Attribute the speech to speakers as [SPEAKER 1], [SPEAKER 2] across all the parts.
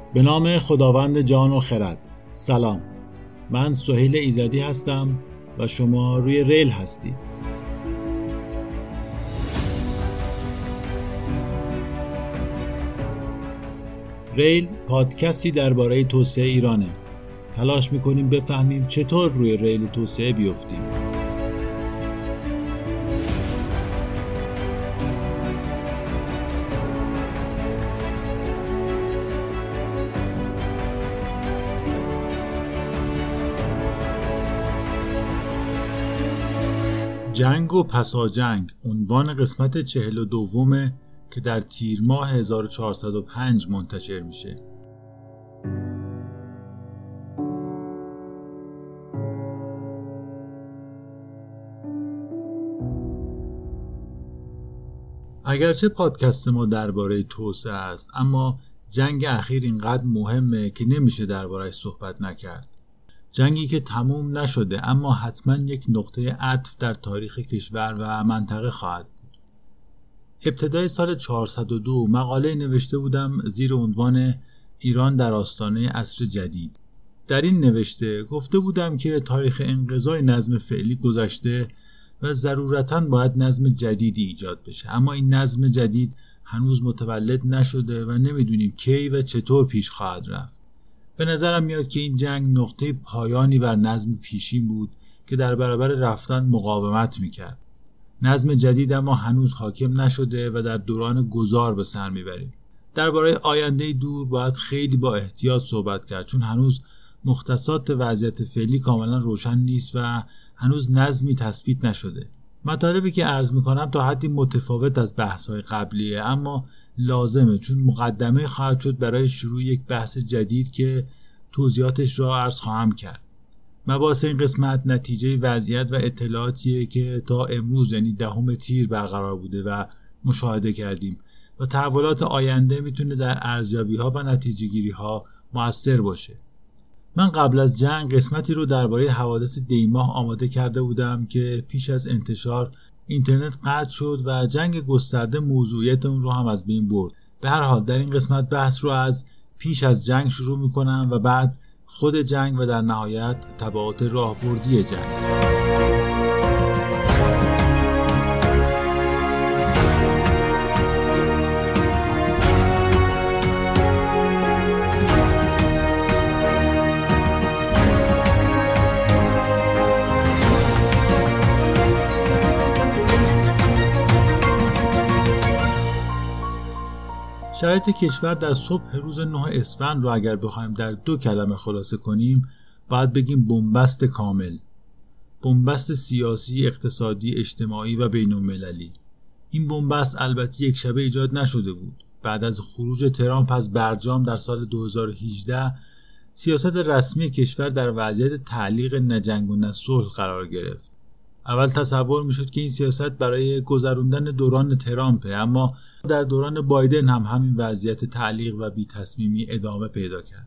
[SPEAKER 1] به نام خداوند جان و خرد. سلام، من سهیل ایزدی هستم و شما روی ریل هستید. ریل پادکستی درباره توسعه ایرانه. تلاش میکنیم بفهمیم چطور روی ریل توسعه بیفتیم. جنگ و پساجنگ عنوان قسمت 42 که در تیر ماه 1405 منتشر میشه. اگرچه پادکست ما درباره توسعه است، اما جنگ اخیر اینقدر مهمه که نمیشه درباره‌اش صحبت نکرد. جنگی که تموم نشده اما حتما یک نقطه عطف در تاریخ کشور و منطقه خواهد بود. ابتدای سال 402 مقاله نوشته بودم زیر عنوان ایران در آستانه عصر جدید. در این نوشته گفته بودم که تاریخ انقضای نظم فعلی گذشته و ضرورتاً باید نظم جدیدی ایجاد بشه، اما این نظم جدید هنوز متولد نشده و نمیدونیم کی و چطور پیش خواهد رفت. به نظرم میاد که این جنگ نقطه پایانی بر نظم پیشین بود که در برابر رفتن مقاومت میکرد. نظم جدید اما هنوز حاکم نشده و در دوران گذار به سر میبریم. درباره آینده دور باید خیلی با احتیاط صحبت کرد، چون هنوز مختصات وضعیت فعلی کاملا روشن نیست و هنوز نظمی تثبیت نشده. مطالبی که عرض میکنم تا حدی متفاوت از بحث‌های قبلیه، اما لازمه، چون مقدمه خواهد شد برای شروع یک بحث جدید که توضیحاتش را عرض خواهم کرد. مباحث این قسمت نتیجه وضعیت و اطلاعاتیه که تا امروز یعنی 10 تیر برقرار بوده و مشاهده کردیم و تحولات آینده میتونه در ارزیابی‌ها و نتیجه‌گیری‌ها مؤثر باشه. من قبل از جنگ قسمتی رو درباره حوادث دیماه آماده کرده بودم که پیش از انتشار اینترنت قطع شد و جنگ گسترده موضوعیت اون رو هم از بین برد. به هر حال در این قسمت بحث رو از پیش از جنگ شروع میکنم و بعد خود جنگ و در نهایت تبعات راهبردی جنگ. شرایط کشور در صبح روز 9 اسفند رو اگر بخوایم در 2 کلمه خلاصه کنیم، باید بگیم بنبست کامل. بنبست سیاسی، اقتصادی، اجتماعی و بین‌المللی. این بنبست البته یک شبه ایجاد نشده بود. بعد از خروج ترامپ از برجام در سال 2018 سیاست رسمی کشور در وضعیت تعلیق نه جنگ و نه صلح قرار گرفت. اول تصور میشد که این سیاست برای گذراندن دوران ترامپه، اما در دوران بایدن هم همین وضعیت تعلیق و بی تصمیمی ادامه پیدا کرد.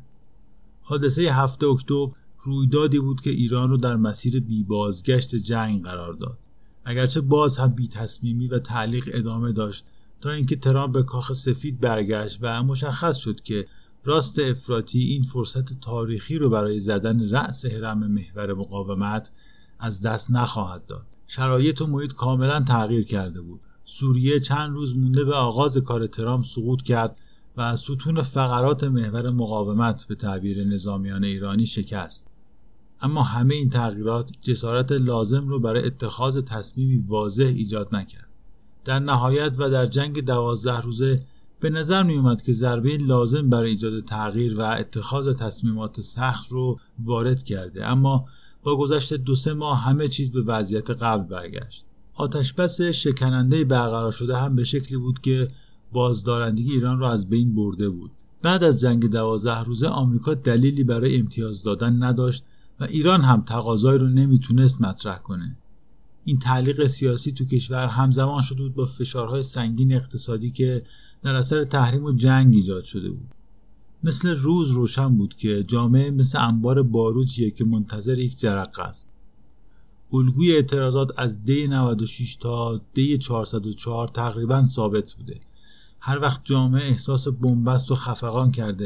[SPEAKER 1] حادثه 7 اکتبر رویدادی بود که ایران رو در مسیر بی بازگشت جنگ قرار داد. اگرچه باز هم بی تصمیمی و تعلیق ادامه داشت تا اینکه ترامپ به کاخ سفید برگشت و مشخص شد که راست افراطی این فرصت تاریخی رو برای زدن رأس هرم محور مقاومت از دست نخواهد داد. شرایط و محیط کاملا تغییر کرده بود. سوریه چند روز مونده به آغاز کار ترامپ سقوط کرد و ستون فقرات محور مقاومت به تعبیر نظامیان ایرانی شکست. اما همه این تغییرات جسارت لازم رو برای اتخاذ تصمیمی واضح ایجاد نکرد. در نهایت و در جنگ 12 روزه به نظر می اومد که ضربه لازم برای ایجاد تغییر و اتخاذ تصمیمات سخت رو وارد کرده، اما با گذشت 2-3 ماه همه چیز به وضعیت قبل برگشت. آتشبس شکننده برقرار شده هم به شکلی بود که بازدارندگی ایران را از بین برده بود. بعد از جنگ 12 روزه آمریکا دلیلی برای امتیاز دادن نداشت و ایران هم تقاضایی رو نمیتونست مطرح کنه. این تعلیق سیاسی تو کشور همزمان شده بود با فشارهای سنگین اقتصادی که در اثر تحریم و جنگ ایجاد شده بود. مثل روز روشن بود که جامعه مثل انبار باروتیه که منتظر یک جرقه است. الگوی اعتراضات از دی 96 تا دی 404 تقریبا ثابت بوده. هر وقت جامعه احساس بنبست و خفقان کرده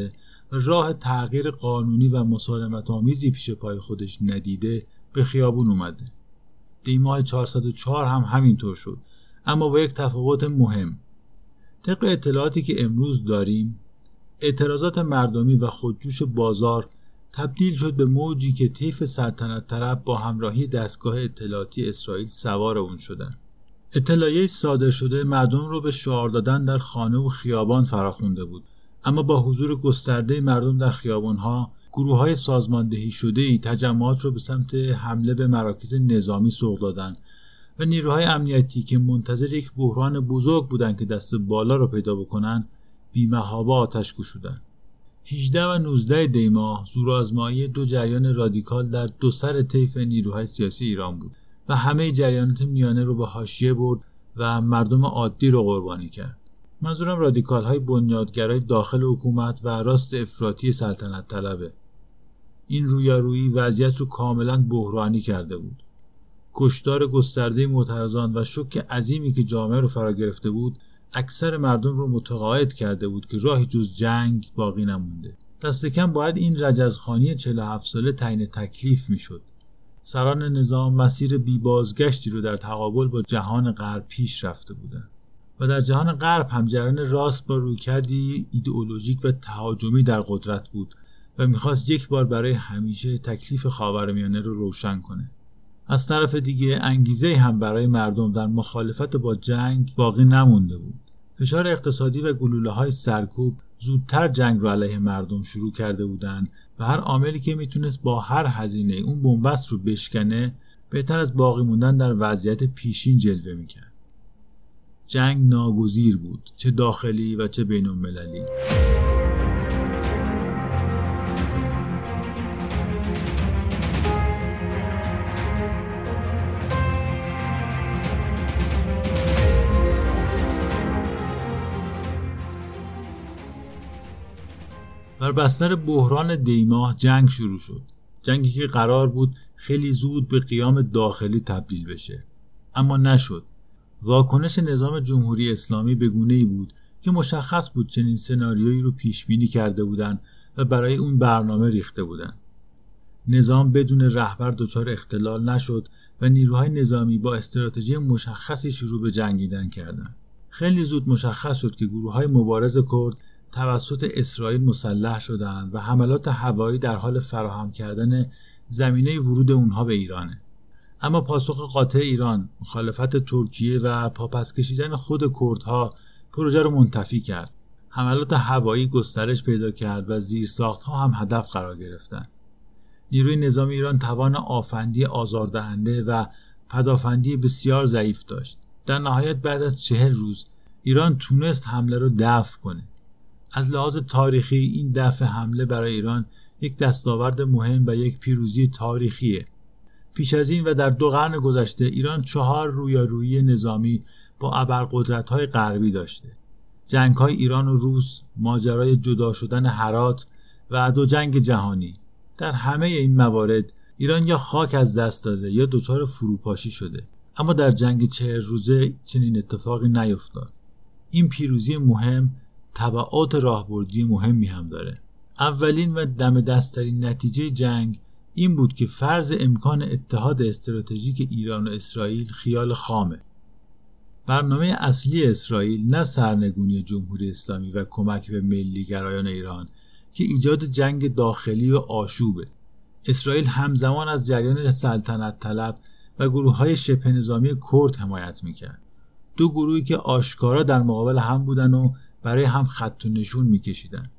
[SPEAKER 1] و راه تغییر قانونی و مسالمت آمیزی پیش پای خودش ندیده به خیابون اومده. دیماه 404 هم همینطور شد، اما با یک تفاوت مهم. طبق اطلاعاتی که امروز داریم، اعتراضات مردمی و خودجوش بازار تبدیل شد به موجی که طیف سلطنت طلب با همراهی دستگاه اطلاعاتی اسرائیل سوار اون شدن. اطلاعیه صادر شده مردم رو به شعار دادن در خانه و خیابان فراخوانده بود، اما با حضور گسترده مردم در خیابان‌ها، گروه‌های سازماندهی شده‌ای تجمعات رو به سمت حمله به مراکز نظامی سوق دادن و نیروهای امنیتی که منتظر یک بحران بزرگ بودن که دست بالا رو پیدا بکنن، بی‌محابا آتش گشودن. 18 و 19 دی ماه زورآزمایی دو جریان رادیکال در دو سر طیف نیروهای سیاسی ایران بود و همه جریانات میانه رو به حاشیه برد و مردم عادی رو قربانی کرد. منظورم رادیکال‌های بنیادگرای داخل حکومت و راست افراطی سلطنت طلبه. این رویارویی وضعیت رو کاملا بحرانی کرده بود. کشتار گسترده معترضان و شوک عظیمی که جامعه رو فرا گرفته بود، اکثر مردم رو متقاعد کرده بود که راهی جز جنگ باقی نمونده. دست کم باید این رجزخوانی 47 ساله تعیین تکلیف میشد. سران نظام مسیر بی بازگشتی رو در تقابل با جهان غرب پیش رفته بودند و در جهان غرب هم جریان راست با رویکردی ایدئولوژیک و تهاجمی در قدرت بود و میخواست یک بار برای همیشه تکلیف خاورمیانه رو روشن کنه. از طرف دیگه انگیزه هم برای مردم در مخالفت با جنگ باقی نمونده بود. فشار اقتصادی و گلوله‌های سرکوب زودتر جنگ رو علیه مردم شروع کرده بودند و هر عاملی که میتونست با هر هزینه اون بنبست رو بشکنه بهتر از باقی موندن در وضعیت پیشین جلوه میکرد. جنگ ناگزیر بود، چه داخلی و چه بین‌المللی. بر بستر بحران دیماه جنگ شروع شد. جنگی که قرار بود خیلی زود به قیام داخلی تبدیل بشه، اما نشد. واکنش نظام جمهوری اسلامی به گونه‌ای بود که مشخص بود چنین سناریویی رو پیش بینی کرده بودند و برای اون برنامه ریخته بودند. نظام بدون رهبر دچار اختلال نشد و نیروهای نظامی با استراتژی مشخصی شروع به جنگیدن کردند. خیلی زود مشخص شد که گروه‌های مبارز کرد توسط اسرائیل مسلح شدند و حملات هوایی در حال فراهم کردن زمینه ورود اونها به ایرانه. اما پاسخ قاطع ایران، مخالفت ترکیه و پاپس کشیدن خود کردها پروژه رو منتفی کرد. حملات هوایی گسترش پیدا کرد و زیرساخت‌ها هم هدف قرار گرفتند. نیروی نظامی ایران توان آفندی آزاردهنده و پدافندی بسیار ضعیف داشت. در نهایت بعد از 40 روز ایران تونست حمله رو دفع کنه. از لحاظ تاریخی این دفع حمله برای ایران یک دستاورد مهم و یک پیروزی تاریخیه. پیش از این و در 2 قرن گذشته ایران 4 رویارویی نظامی با ابرقدرت‌های غربی داشته. جنگ‌های ایران و روس، ماجرای جدا شدن هرات و 2 جنگ جهانی. در همه این موارد ایران یا خاک از دست داده یا دچار فروپاشی شده. اما در جنگ 40 روزه چنین اتفاقی نیفتاد. این پیروزی مهم تبعات راهبردی مهمی هم داره. اولین و دم دستترین نتیجه جنگ این بود که فرض امکان اتحاد استراتژیک ایران و اسرائیل خیال خامه. برنامه اصلی اسرائیل نه سرنگونی جمهوری اسلامی و کمک به ملی گرایان ایران که ایجاد جنگ داخلی و آشوبه. اسرائیل همزمان از جریان سلطنت طلب و گروه‌های شبه نظامی کرد حمایت میکرد. 2 گروهی که آشکارا در مقابل هم بودن و برای هم خط و نشون میکشیدن.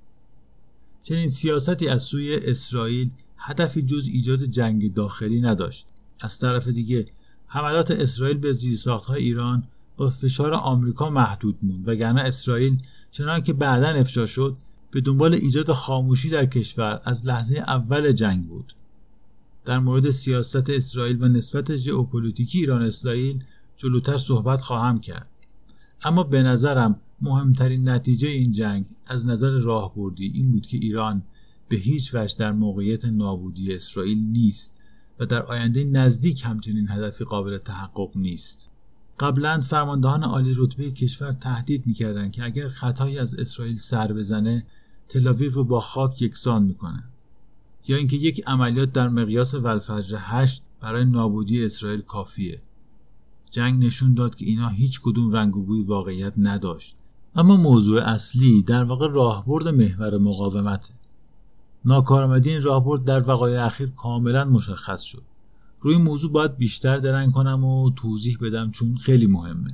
[SPEAKER 1] چنین سیاستی از سوی اسرائیل هدفی جز ایجاد جنگ داخلی نداشت. از طرف دیگه حملات اسرائیل به زیرساخت‌های ایران با فشار آمریکا محدود موند، وگرنه اسرائیل چنان که بعداً افشا شد به دنبال ایجاد خاموشی در کشور از لحظه اول جنگ بود. در مورد سیاست اسرائیل و نسبت ژئوپلیتیکی ایران اسرائیل جلوتر صحبت خواهم کرد. اما به نظرم مهمترین نتیجه این جنگ از نظر راهبردی این بود که ایران به هیچ وجه در موقعیت نابودی اسرائیل نیست و در آینده نزدیک همچنین هدفی قابل تحقق نیست. قبلا فرماندهان عالی رتبه کشور تهدید می‌کردند که اگر خطایی از اسرائیل سر بزنه تل‌آویو رو با خاک یکسان میکنه، یا اینکه یک عملیات در مقیاس والفجر 8 برای نابودی اسرائیل کافیه. جنگ نشون داد که اینا هیچ کدوم رنگ و بوی واقعیت نداشت. اما موضوع اصلی در واقع راهبرد محور مقاومته. ناکارآمدی این راهبرد در وقایع اخیر کاملا مشخص شد. روی این موضوع باید بیشتر درنگ کنم و توضیح بدم چون خیلی مهمه.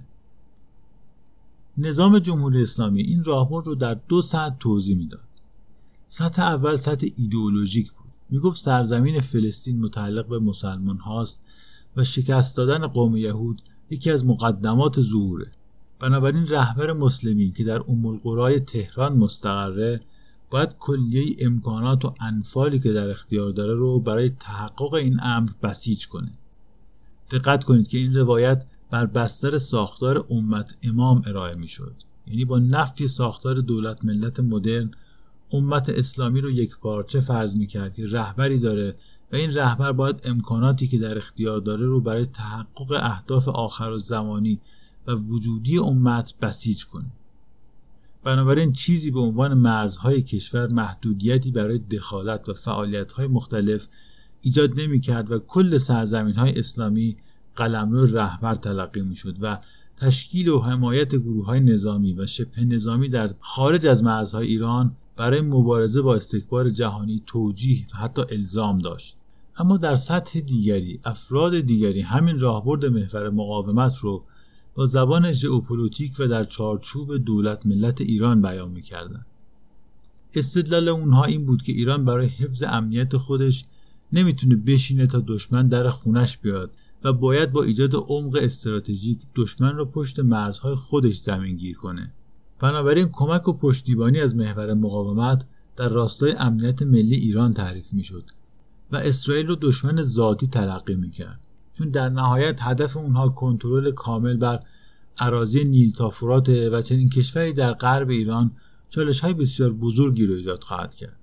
[SPEAKER 1] نظام جمهوری اسلامی این راهبرد رو در 2 سطح توضیح میداد. سطح اول سطح ایدئولوژیک بود. میگفت سرزمین فلسطین متعلق به مسلمان هاست و شکست دادن قوم یهود یکی از مقدمات ظهوره. بنابراین رهبر مسلمی که در القرای تهران مستقره باید کلیه امکانات و انفالی که در اختیار داره رو برای تحقق این امر بسیج کنه. دقت کنید که این روایت بر بستر ساختار امت امام ارائه می شد. یعنی با نفی ساختار دولت ملت مدرن، امت اسلامی رو یک پارچه فرض می کرد که رهبری داره و این رهبر باید امکاناتی که در اختیار داره رو برای تحقق اهداف آخرالزمانی و وجودی امت بسیج کنه. بنابراین چیزی به عنوان مرزهای کشور محدودیتی برای دخالت و فعالیت‌های مختلف ایجاد نمی‌کرد و کل سرزمین‌های اسلامی قلمرو رهبر تلقی می‌شد و تشکیل و حمایت گروه‌های نظامی و شبه نظامی در خارج از مرزهای ایران برای مبارزه با استکبار جهانی توجیه و حتی الزام داشت. اما در سطح دیگری افراد دیگری همین راهبرد محور مقاومت رو با زبان ژئوپلیتیک و در چارچوب دولت ملت ایران بیان می‌کردند. استدلال اونها این بود که ایران برای حفظ امنیت خودش نمیتونه بشینه تا دشمن در خونش بیاد و باید با ایجاد عمق استراتژیک دشمن رو پشت مرزهای خودش زمینگیر کنه. بنابراین کمک و پشتیبانی از محور مقاومت در راستای امنیت ملی ایران تعریف میشد و اسرائیل رو دشمن ذاتی تلقی میکرد، چون در نهایت هدف اونها کنترل کامل بر اراضی نیل تا فرات و چنین کشوری در غرب ایران چالش‌های بسیار بزرگی رو ایجاد خواهد کرد.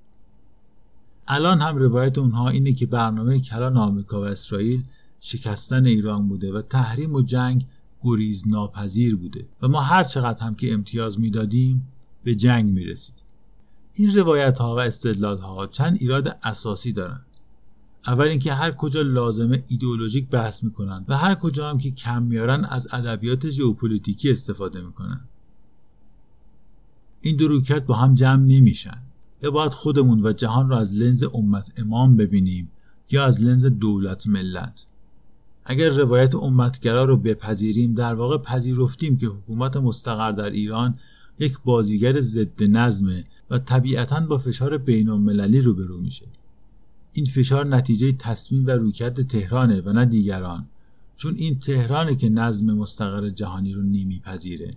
[SPEAKER 1] الان هم روایت اونها اینه که برنامه کلان آمریکا و اسرائیل شکستن ایران بوده و تحریم و جنگ گریز ناپذیر بوده و ما هر چقدر هم که امتیاز میدادیم به جنگ میرسیدیم. این روایت ها و استدلال ها چند ایراد اساسی دارن. اول اینکه هر کجا لازمه ایدئولوژیک بحث میکنن و هر کجا هم که کم میارن از ادبیات ژئوپلیتیکی استفاده میکنن. این دو رویکرد با هم جمع نمیشن. یا باید خودمون و جهان رو از لنز امت امام ببینیم یا از لنز دولت ملت. اگر روایت امتگرا رو بپذیریم در واقع پذیرفتیم که حکومت مستقر در ایران یک بازیگر ضد نظمه و طبیعتاً با فشار بین‌المللی روبرو میشه. این فشار نتیجه تصمیم و رویکرد تهرانه و نه دیگران، چون این تهرانه که نظم مستقر جهانی رو نمیپذیره.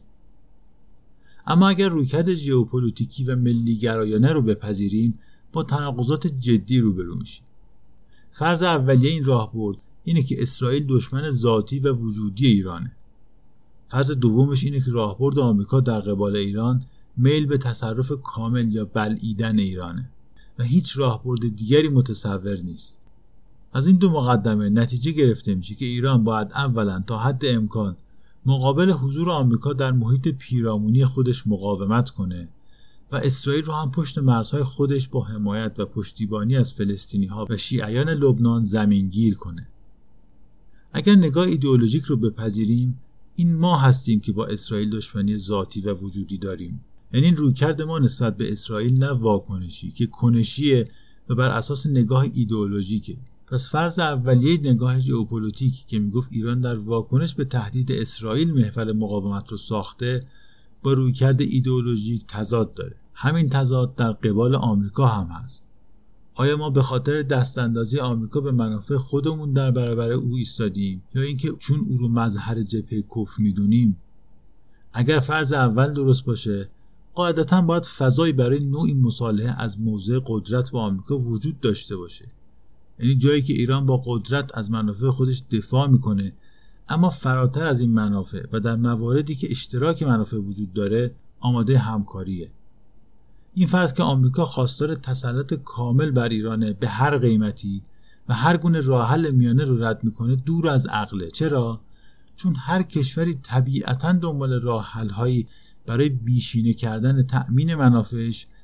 [SPEAKER 1] اما اگر رویکرد ژئوپلیتیکی و ملی گرایانه رو بپذیریم با تناقضات جدی روبرو میشیم. فرض اولیه این راهبرد اینه که اسرائیل دشمن ذاتی و وجودی ایرانه. فرض دومش اینه که راهبرد آمریکا در قبال ایران میل به تصرف کامل یا بلعیدن ایرانه و هیچ راهبرد دیگری متصور نیست. از این دو مقدمه نتیجه گرفته میشه که ایران باید اولا تا حد امکان مقابل حضور آمریکا در محیط پیرامونی خودش مقاومت کنه و اسرائیل رو هم پشت مرزهای خودش با حمایت و پشتیبانی از فلسطینی‌ها و شیعیان لبنان زمینگیر کنه. اگر نگاه ایدئولوژیک رو بپذیریم، این ما هستیم که با اسرائیل دشمنی ذاتی و وجودی داریم. یعنی این رویکرد ما نسبت به اسرائیل نه واکنشی که کنشیه و بر اساس نگاه ایدئولوژیکه. پس فرض اولیه نگاه ژئوپلیتیک که میگفت ایران در واکنش به تهدید اسرائیل محور مقاومت رو ساخته با رویکرد ایدئولوژیک تضاد داره. همین تضاد در قبال آمریکا هم هست. آیا ما به خاطر دستاندازی آمریکا به منافع خودمون در برابر او ایستادیم یا اینکه چون او رو مظهر جبهه کفر میدونیم؟ اگر فرض اول درست باشه، قاعدتاً باید فضایی برای نوعی مصالحه از موضع قدرت با آمریکا وجود داشته باشه. یعنی جایی که ایران با قدرت از منافع خودش دفاع میکنه، اما فراتر از این منافع و در مواردی که اشتراک منافع وجود داره آماده همکاریه. این فرض که آمریکا خواستار تسلط کامل بر ایرانه به هر قیمتی و هر گونه راه حل میانه رو رد میکنه دور از عقله. چرا؟ چون هر کشوری طبیعتاً دنبال راه حل‌هایی برای بیشینه کردن تأمین منافعش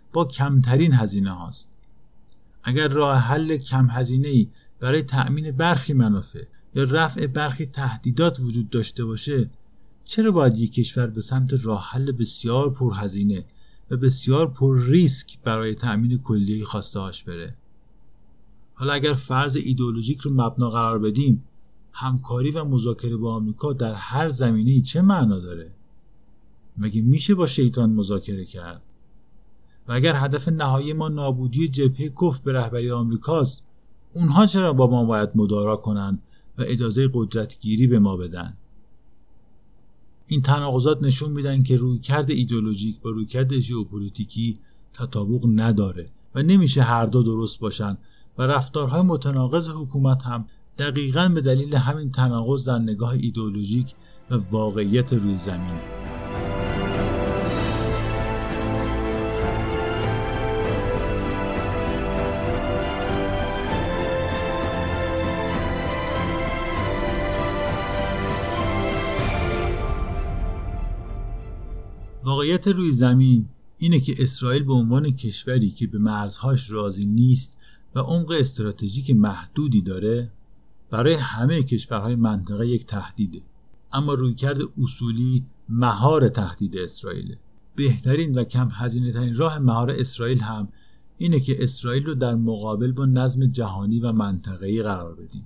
[SPEAKER 1] با کمترین هزینه هاست. اگر راه حل کم هزینه‌ای برای تأمین برخی منافع یا رفع برخی تهدیدات وجود داشته باشه، چرا باید یک کشور به سمت راه حل بسیار پرهزینه و بسیار پر ریسک برای تأمین کلیه خواسته‌هاش بره؟ حالا اگر فرض ایدئولوژیک رو مبنا قرار بدیم، همکاری و مذاکره با آمریکا در هر زمینه‌ای چه معنا داره؟ مگه میشه با شیطان مذاکره کرد؟ و اگر هدف نهایی ما نابودی جبهه کفر به رهبری آمریکاست، اونها چرا با ما باید مدارا کنن و اجازه قدرتگیری به ما بدن؟ این تناقضات نشون میدن که رویکرد ایدئولوژیک با رویکرد ژئوپلیتیکی تطابق نداره و نمیشه هر دو درست باشن و رفتارهای متناقض حکومت هم دقیقاً به دلیل همین تناقض در نگاه ایدئولوژیک و واقعیت روی زمین. واقعیت روی زمین اینه که اسرائیل به عنوان کشوری که به مرزهاش راضی نیست و عمق استراتژیک محدودی داره، برای همه کشورهای منطقه یک تهدیده. اما رویکرد اصولی مهار تهدید اسرائیل. بهترین و کم هزینه ترین راه مهار اسرائیل هم اینه که اسرائیل رو در مقابل با نظم جهانی و منطقه‌ای قرار بدیم.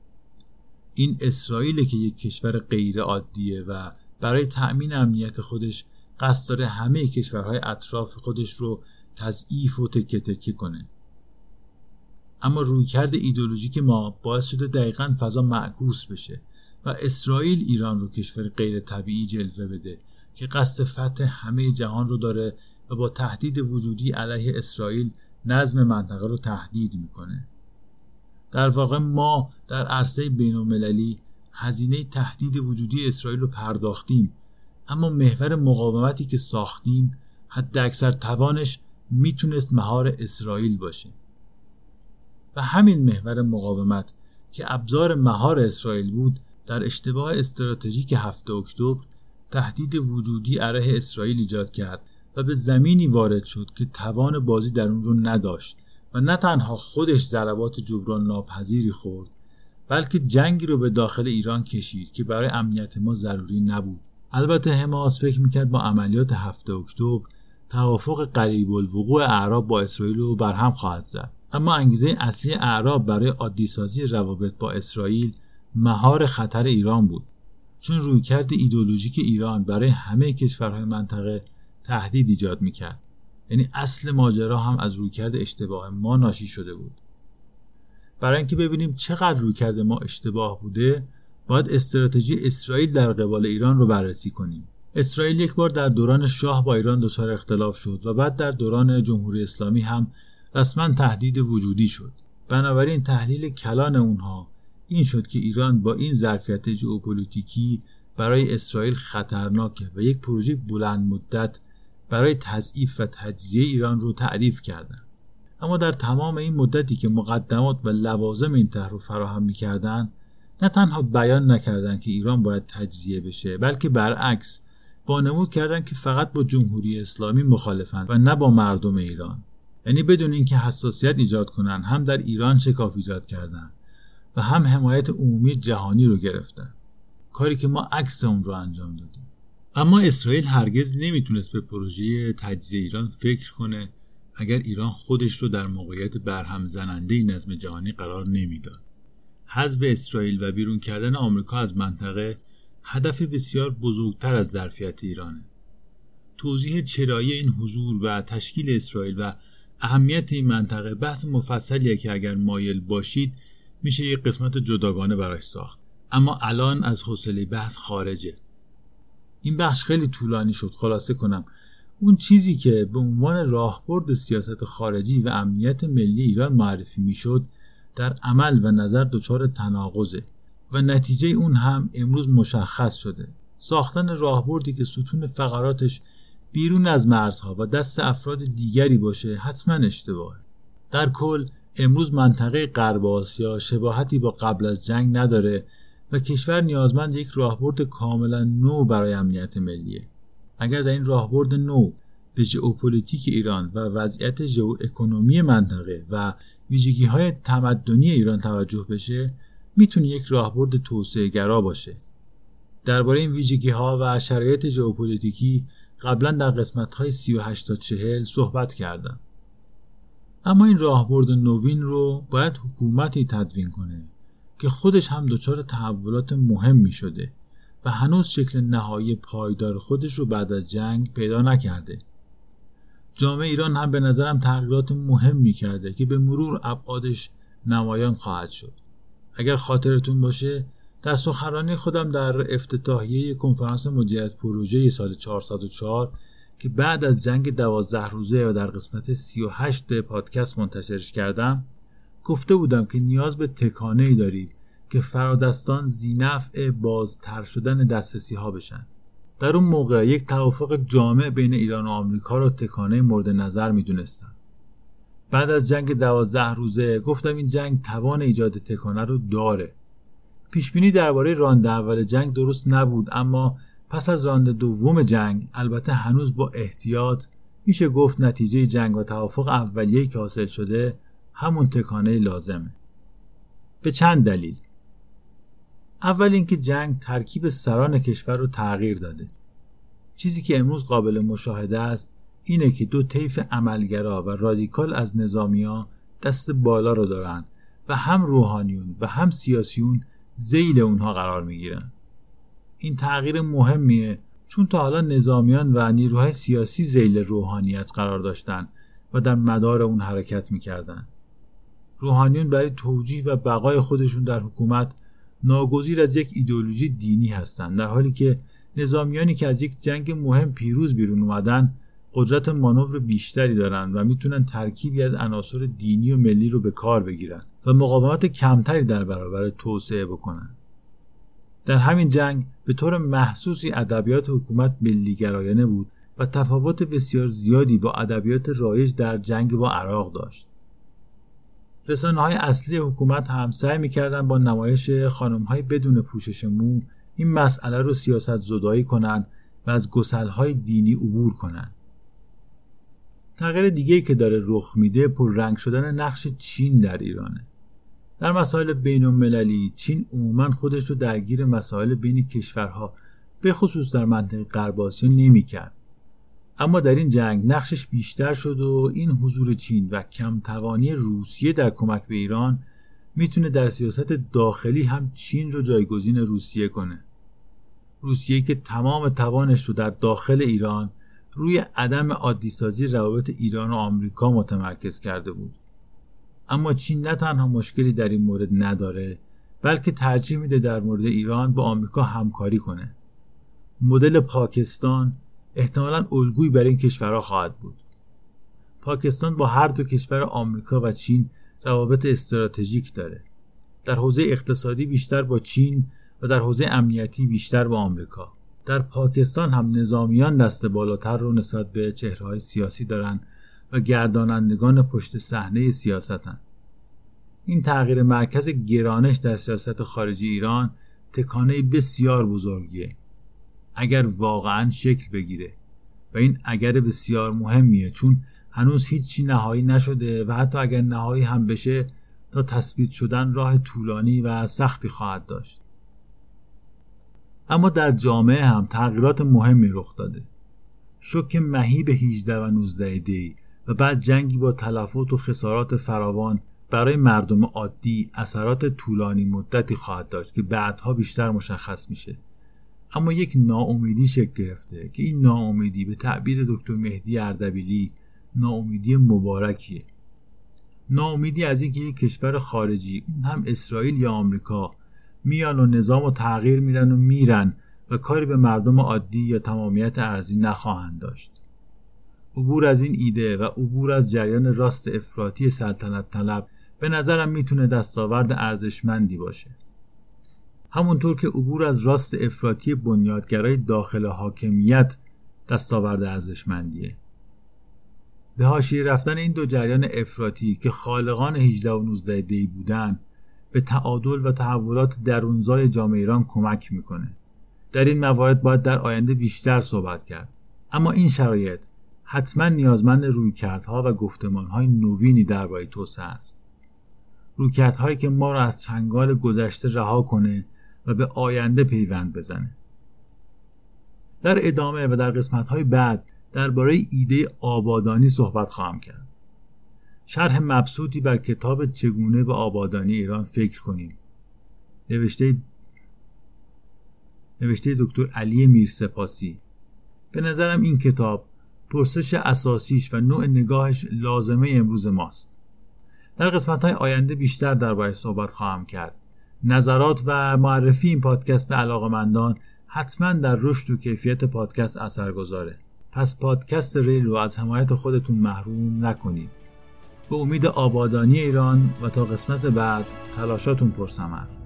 [SPEAKER 1] این اسرائیل که یک کشور غیر عادیه و برای تأمین امنیت خودش قصد داره همه کشورهای اطراف خودش رو تضعیف و تکه تکه کنه. اما رویکرد ایدئولوژیک ما باعث شده دقیقاً فضا معکوس بشه و اسرائیل ایران رو کشور غیر طبیعی جلوه بده که قصد فتح همه جهان رو داره و با تهدید وجودی علیه اسرائیل نظم منطقه رو تهدید میکنه. در واقع ما در عرصه بین‌المللی هزینه تهدید وجودی اسرائیل رو پرداختیم، اما محور مقاومتی که ساختیم حد اکثر توانش میتونست مهار اسرائیل باشه و همین محور مقاومت که ابزار مهار اسرائیل بود در اشتباه استراتژیک 7 اکتبر تهدید وجودی علیه اسرائیل ایجاد کرد و به زمینی وارد شد که توان بازی در اون رو نداشت و نه تنها خودش ضربات جبران ناپذیری خورد، بلکه جنگی رو به داخل ایران کشید که برای امنیت ما ضروری نبود. البته حماس فکر میکرد با عملیات 7 اکتبر توافق قریب الوقوع اعراب با اسرائیل رو برهم خواهد زد، اما انگیزه اصلی اعراب برای عادی سازی روابط با اسرائیل مهار خطر ایران بود، چون رویکرد ایدئولوژیک ایران برای همه کشورهای منطقه تهدید ایجاد میکرد. یعنی اصل ماجرا هم از رویکرد اشتباه ما ناشی شده بود. برای اینکه ببینیم چقدر رویکرد ما اشتباه بوده، باید استراتژی اسرائیل در قبال ایران رو بررسی کنیم. اسرائیل یک بار در دوران شاه با ایران دچار اختلاف شد و بعد در دوران جمهوری اسلامی هم رسما تهدید وجودی شد. بنابراین تحلیل کلان اونها این شد که ایران با این ظرفیت ژئوپلیتیکی برای اسرائیل خطرناکه و یک پروژه بلند مدت برای تضعیف و تجزیه ایران رو تعریف کردند. اما در تمام این مدتی که مقدمات و لوازم این طرح رو فراهم می‌کردند، نه تنها بیان نکردند که ایران باید تجزیه بشه، بلکه برعکس وانمود کردند که فقط با جمهوری اسلامی مخالفند و نه با مردم ایران. یعنی بدون اینکه حساسیت ایجاد کنن هم در ایران شکاف ایجاد کردن و هم حمایت عمومی جهانی رو گرفتن، کاری که ما عکس اون رو انجام دادیم. اما اسرائیل هرگز نمیتونست به پروژه تجزیه ایران فکر کنه اگر ایران خودش رو در موقعیت برهم زننده نظم جهانی قرار نمیداد. حذف اسرائیل و بیرون کردن آمریکا از منطقه هدف بسیار بزرگتر از ظرفیت ایرانه. توضیح چرایی این حضور و تشکیل اسرائیل و اهمیت این منطقه بحث مفصلیه که اگر مایل باشید میشه یک قسمت جداگانه براش ساخت، اما الان از حوصله بحث خارجه. این بخش خیلی طولانی شد. خلاصه کنم، اون چیزی که به عنوان راهبرد سیاست خارجی و امنیت ملی ایران معرفی میشد در عمل و نظر دچار تناقضه و نتیجه اون هم امروز مشخص شده. ساختن راهبردی که ستون فقراتش بیرون از مرزها و دست افراد دیگری باشه حتما اشتباهه. در کل امروز منطقه غرب آسیا شباهتی با قبل از جنگ نداره و کشور نیازمند یک راهبرد کاملا نو برای امنیت ملیه. اگر در این راهبرد نو به ژئوپلیتیک ایران و وضعیت ژئواکونومی منطقه و ویژگی‌های تمدنی ایران توجه بشه، میتونه یک راهبرد توسعه‌گرا باشه. درباره این ویژگی‌ها و شرایط ژئوپلیتیکی قبلا در قسمت‌های 38 تا 40 صحبت کردم. اما این راهبرد نوین رو باید حکومتی تدوین کنه که خودش هم دچار تحولات مهمی شده و هنوز شکل نهایی پایدار خودش رو بعد از جنگ پیدا نکرده. جامعه ایران هم به نظرم تغییرات مهمی کرده که به مرور ابعادش نمایان خواهد شد. اگر خاطرتون باشه در سخنرانی خودم در افتتاحیه کنفرانس مدیریت پروژه سال 404 که بعد از جنگ 12 روزه و در قسمت 38 پادکست منتشرش کردم گفته بودم که نیاز به تکانه‌ای داریم که فرادستان ذی‌نفع بازتر شدن دسترسی ها بشن. در اون موقع یک توافق جامع بین ایران و آمریکا رو تکانه مورد نظر میدونستم. بعد از جنگ 12 روزه گفتم این جنگ توان ایجاد تکانه رو داره. پیشبینی درباره راند اول جنگ درست نبود، اما پس از راند دوم جنگ البته هنوز با احتیاط میشه گفت نتیجه جنگ و توافق اولیه‌ای که حاصل شده همون تکانه لازمه. به چند دلیل. اول اینکه جنگ ترکیب سران کشور رو تغییر داده. چیزی که امروز قابل مشاهده است اینه که دو طیف عملگرا و رادیکال از نظامی‌ها دست بالا رو دارن و هم روحانیون و هم سیاسیون ذیل اونها قرار میگیرن. این تغییر مهمیه چون تا حالا نظامیان و نیروهای سیاسی ذیل روحانیت قرار داشتن و در مدار اون حرکت میکردن. روحانیون برای توجیه و بقای خودشون در حکومت ناگزیر از یک ایدئولوژی دینی هستند، در حالی که نظامیانی که از یک جنگ مهم پیروز بیرون اومدن قدرت مانور بیشتری دارن و میتونن ترکیبی از عناصر دینی و ملی رو به کار بگیرن و مقاومت کمتری در برابر توسعه بکنن. در همین جنگ به طور محسوسی ادبیات حکومت ملی‌گرایانه بود و تفاوت بسیار زیادی با ادبیات رایج در جنگ با عراق داشت. رسانه‌های اصلی حکومت هم سعی می‌کردن با نمایش خانم‌های بدون پوشش مو این مسئله رو سیاست زدایی کنن و از گسل‌های دینی عبور کنن. تغییر دیگه‌ای که داره رخ میده پررنگ شدن نقش چین در ایرانه. در مسائل بین‌المللی چین عموماً خودش رو درگیر مسائل بین کشورها به خصوص در منطقه غرب آسیا نمی‌کرد. اما در این جنگ نقشش بیشتر شد و این حضور چین و کمتوانی روسیه در کمک به ایران میتونه در سیاست داخلی هم چین رو جایگزین روسیه کنه. روسیه‌ای که تمام توانش رو در داخل ایران روی عدم عادی‌سازی روابط ایران و آمریکا متمرکز کرده بود. اما چین نه تنها مشکلی در این مورد نداره، بلکه ترجیح میده در مورد ایران با آمریکا همکاری کنه. مدل پاکستان احتمالاً الگویی برای این کشورها خواهد بود. پاکستان با هر دو کشور آمریکا و چین روابط استراتژیک داره. در حوزه اقتصادی بیشتر با چین و در حوزه امنیتی بیشتر با آمریکا. در پاکستان هم نظامیان دست بالاتر رو نسبت به چهره‌های سیاسی دارن و گردانندگان پشت صحنه سیاستن. این تغییر مرکز گرانش در سیاست خارجی ایران تکانه بسیار بزرگیه اگر واقعاً شکل بگیره، و این اگر بسیار مهمیه چون هنوز هیچی نهایی نشده و حتی اگر نهایی هم بشه تا تثبیت شدن راه طولانی و سختی خواهد داشت. اما در جامعه هم تغییرات مهمی رخ داده. شوک مهیب 18 و 19 دی و بعد جنگی با تلفات و خسارات فراوان برای مردم عادی اثرات طولانی مدتی خواهد داشت که بعدها بیشتر مشخص میشه. اما یک ناامیدی شکل گرفته که این ناامیدی به تعبیر دکتر مهدی اردبیلی ناامیدی مبارکیه. ناامیدی از اینکه یک کشور خارجی، اون هم اسرائیل یا آمریکا، میان و نظام رو تغییر میدن و میرن و کاری به مردم عادی یا تمامیت ارضی نخواهند داشت. عبور از این ایده و عبور از جریان راست افراطی سلطنت طلب به نظرم میتونه دستاورد ارزشمندی باشه. همونطور که عبور از راست افراطی بنیادگرای داخل حاکمیت دستاورد ارزشمندیه. به حاشیه رفتن این دو جریان افراطی که خالقان 18 و 19 دی بودن به تعادل و تحولات درونزای جامعه ایران کمک میکنه. در این موارد باید در آینده بیشتر صحبت کرد. اما این شرایط حتما نیازمند رویکردها و گفتمانهای نوینی درباره توسعه است. رویکردهایی که ما را از چنگال گذشته رها کنه و به آینده پیوند بزنه. در ادامه و در قسمت‌های بعد درباره ایده آبادانی صحبت خواهم کرد. شرح مبسوطی بر کتاب چگونه به آبادانی ایران فکر کنیم. نوشته دکتر علی میرسپاسی. به نظرم این کتاب پرسش اساسیش و نوع نگاهش لازمه امروز ماست. در قسمت‌های آینده بیشتر درباره صحبت خواهم کرد. نظرات و معرفی این پادکست به علاقه‌مندان حتما در رشد و کیفیت پادکست اثر گذاره. پس پادکست ریل رو از حمایت خودتون محروم نکنید. به امید آبادانی ایران و تا قسمت بعد تلاشاتون پرثمر.